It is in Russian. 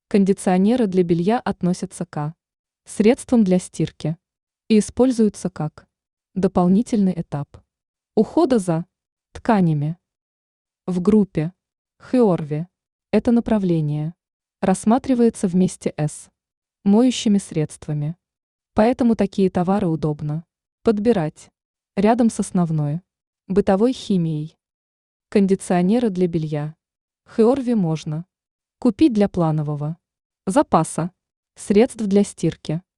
Кондиционеры для белья относятся к средствам для стирки и используются как дополнительный этап ухода за тканями. В группе Хеорви это направление рассматривается вместе с моющими средствами. Поэтому такие товары удобно подбирать рядом с основной бытовой химией. Кондиционеры для белья Хеорви можно купить для планового запаса средств для стирки.